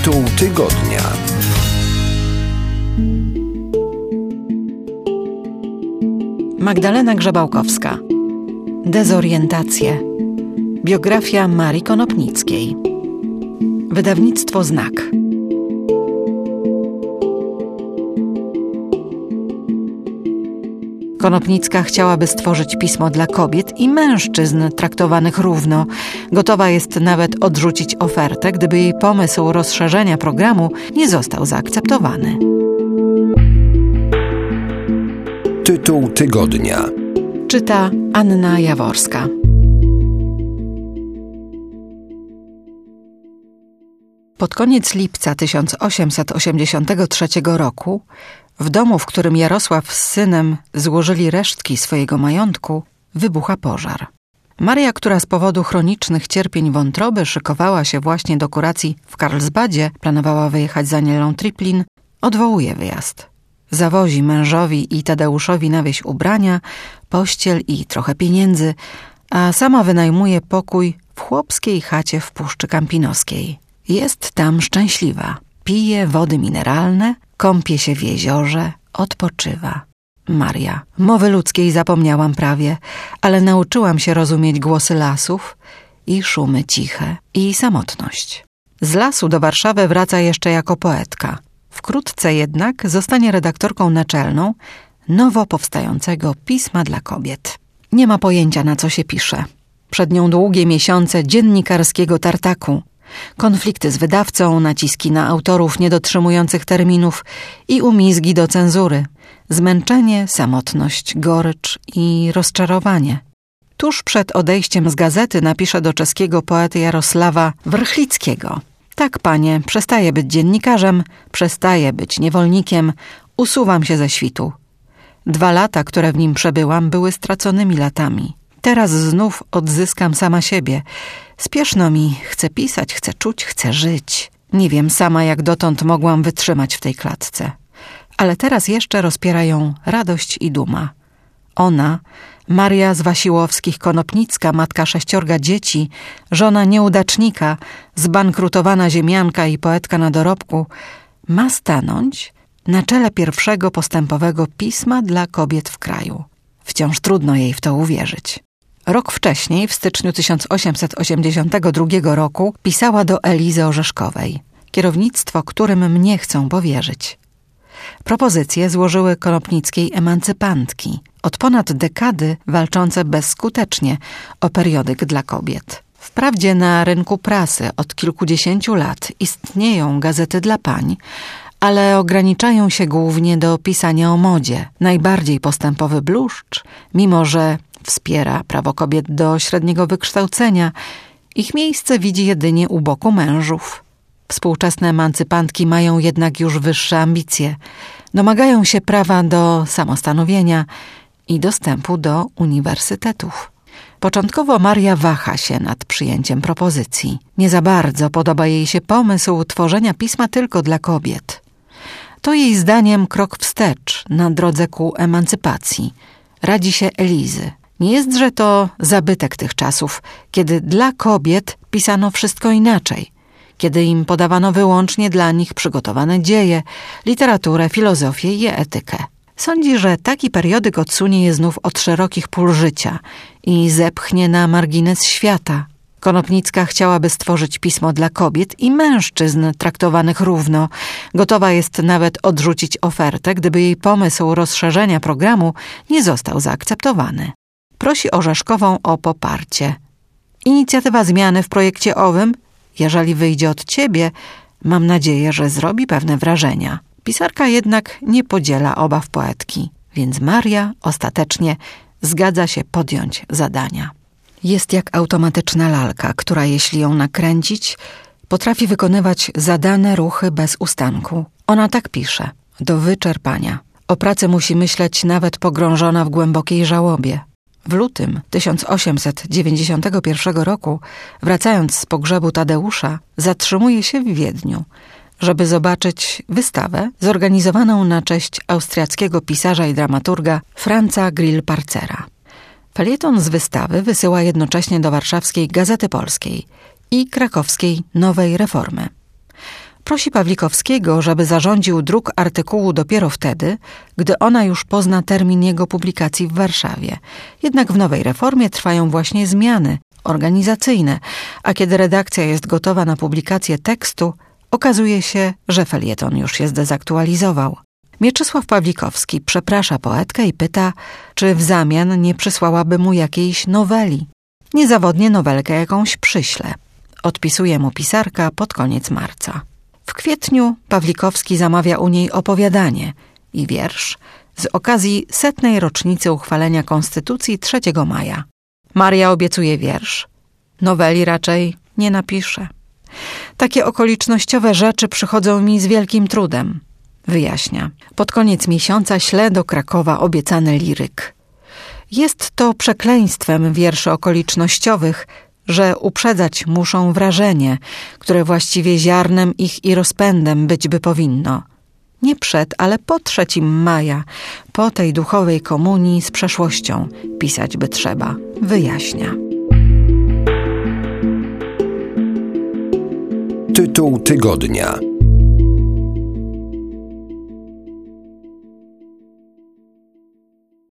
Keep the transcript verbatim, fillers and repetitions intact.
Tytuł tygodnia. Magdalena Grzebałkowska. Dezorientacje. Biografia Marii Konopnickiej. Wydawnictwo Znak. Konopnicka chciałaby stworzyć pismo dla kobiet i mężczyzn traktowanych równo. Gotowa jest nawet odrzucić ofertę, gdyby jej pomysł rozszerzenia programu nie został zaakceptowany. Tytuł tygodnia. Czyta Anna Jaworska. Pod koniec lipca tysiąc osiemset osiemdziesiątego trzeciego roku w domu, w którym Jarosław z synem złożyli resztki swojego majątku, wybucha pożar. Maria, która z powodu chronicznych cierpień wątroby szykowała się właśnie do kuracji w Karlsbadzie, planowała wyjechać z Anielą Triplin, odwołuje wyjazd. Zawozi mężowi i Tadeuszowi na wieś ubrania, pościel i trochę pieniędzy, a sama wynajmuje pokój w chłopskiej chacie w Puszczy Kampinoskiej. Jest tam szczęśliwa. Pije wody mineralne, kąpie się w jeziorze, odpoczywa. Maria. Mowy ludzkiej zapomniałam prawie, ale nauczyłam się rozumieć głosy lasów i szumy ciche i samotność. Z lasu do Warszawy wraca jeszcze jako poetka. Wkrótce jednak zostanie redaktorką naczelną nowo powstającego Pisma dla Kobiet. Nie ma pojęcia, na co się pisze. Przed nią długie miesiące dziennikarskiego tartaku. Konflikty z wydawcą, naciski na autorów niedotrzymujących terminów i umizgi do cenzury. Zmęczenie, samotność, gorycz i rozczarowanie. Tuż przed odejściem z gazety napisze do czeskiego poety Jarosława Wrchlickiego: tak, panie, przestaję być dziennikarzem, przestaję być niewolnikiem, usuwam się ze świtu. Dwa lata, które w nim przebyłam, były straconymi latami. Teraz znów odzyskam sama siebie. Spieszno mi, chcę pisać, chcę czuć, chcę żyć. Nie wiem sama, jak dotąd mogłam wytrzymać w tej klatce. Ale teraz jeszcze rozpiera ją radość i duma. Ona, Maria z Wasiłowskich-Konopnicka, matka sześciorga dzieci, żona nieudacznika, zbankrutowana ziemianka i poetka na dorobku, ma stanąć na czele pierwszego postępowego pisma dla kobiet w kraju. Wciąż trudno jej w to uwierzyć. Rok wcześniej, w styczniu tysiąc osiemset osiemdziesiątego drugiego roku, pisała do Elizy Orzeszkowej: kierownictwo, którym mnie chcą powierzyć. Propozycje złożyły konopnickiej emancypantki, od ponad dekady walczące bezskutecznie o periodyk dla kobiet. Wprawdzie na rynku prasy od kilkudziesięciu lat istnieją gazety dla pań, ale ograniczają się głównie do pisania o modzie. Najbardziej postępowy Bluszcz, mimo że wspiera prawo kobiet do średniego wykształcenia, ich miejsce widzi jedynie u boku mężów. Współczesne emancypantki mają jednak już wyższe ambicje. Domagają się prawa do samostanowienia i dostępu do uniwersytetów. Początkowo Maria waha się nad przyjęciem propozycji. Nie za bardzo podoba jej się pomysł tworzenia pisma tylko dla kobiet. To jej zdaniem krok wstecz na drodze ku emancypacji. Radzi się Elizy. Nie jestże to zabytek tych czasów, kiedy dla kobiet pisano wszystko inaczej, kiedy im podawano wyłącznie dla nich przygotowane dzieje, literaturę, filozofię i etykę. Sądzi, że taki periodyk odsunie je znów od szerokich pól życia i zepchnie na margines świata. Konopnicka chciałaby stworzyć pismo dla kobiet i mężczyzn traktowanych równo. Gotowa jest nawet odrzucić ofertę, gdyby jej pomysł rozszerzenia programu nie został zaakceptowany. Prosi Orzeszkową o poparcie. Inicjatywa zmiany w projekcie owym, jeżeli wyjdzie od ciebie, mam nadzieję, że zrobi pewne wrażenia. Pisarka jednak nie podziela obaw poetki, więc Maria ostatecznie zgadza się podjąć zadania. Jest jak automatyczna lalka, która jeśli ją nakręcić, potrafi wykonywać zadane ruchy bez ustanku. Ona tak pisze, do wyczerpania. O pracy musi myśleć nawet pogrążona w głębokiej żałobie. W lutym tysiąc osiemset dziewięćdziesiątego pierwszego roku, wracając z pogrzebu Tadeusza, zatrzymuje się w Wiedniu, żeby zobaczyć wystawę zorganizowaną na cześć austriackiego pisarza i dramaturga Franza Grillparcera. Felieton z wystawy wysyła jednocześnie do warszawskiej Gazety Polskiej i krakowskiej Nowej Reformy. Prosi Pawlikowskiego, żeby zarządził druk artykułu dopiero wtedy, gdy ona już pozna termin jego publikacji w Warszawie. Jednak w nowej reformie trwają właśnie zmiany organizacyjne, a kiedy redakcja jest gotowa na publikację tekstu, okazuje się, że felieton już się zdezaktualizował. Mieczysław Pawlikowski przeprasza poetkę i pyta, czy w zamian nie przysłałaby mu jakiejś noweli. Niezawodnie nowelkę jakąś przyśle. Odpisuje mu pisarka pod koniec marca. W kwietniu Pawlikowski zamawia u niej opowiadanie i wiersz z okazji setnej rocznicy uchwalenia Konstytucji trzeciego maja. Maria obiecuje wiersz. Noweli raczej nie napisze. Takie okolicznościowe rzeczy przychodzą mi z wielkim trudem. Wyjaśnia. Pod koniec miesiąca ślę do Krakowa obiecany liryk. Jest to przekleństwem wierszy okolicznościowych, że uprzedzać muszą wrażenie, które właściwie ziarnem ich i rozpędem być by powinno. Nie przed, ale po trzecim maja, po tej duchowej komunii z przeszłością pisać by trzeba. Wyjaśnia. Tytuł tygodnia.